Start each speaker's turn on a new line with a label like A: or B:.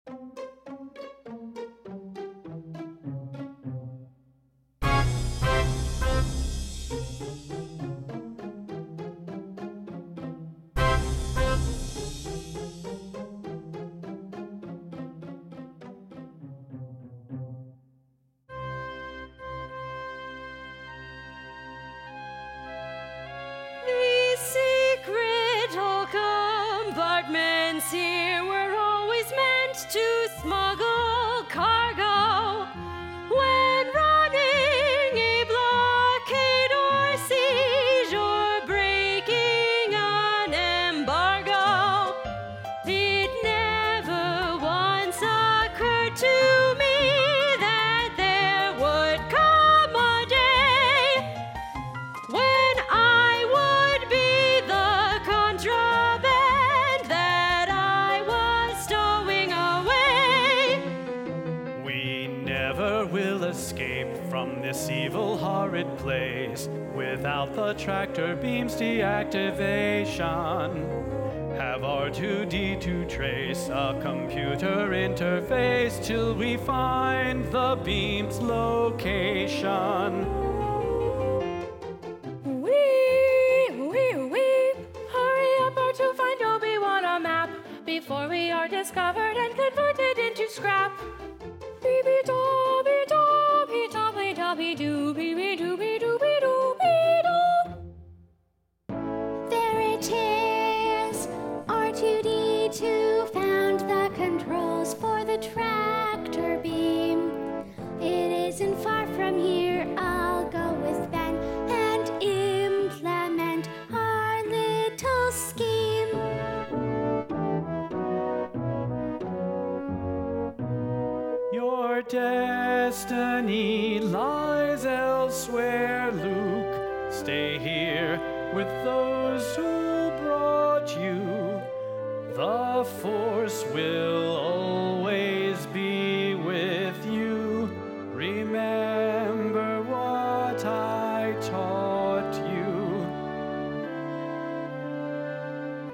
A: These secret compartments here were always meant to smuggle cargo. When running a blockade or siege or breaking an embargo, it never once occurred to me that there would come a day when I would be the contraband that I was stowing away.
B: We never will escape from this evil, horrid place without the tractor beam's deactivation. Have R2D2 trace a computer interface till we find the beam's location.
A: Hurry up or to find Obi-Wan a map before we are discovered and converted into scrap.
C: There it is! R2D2 found the controls for the tractor beam. It isn't far from here. I'll go with Ben and implement our little scheme.
B: Your destiny lies elsewhere, Luke. Stay here with those who brought you. The Force will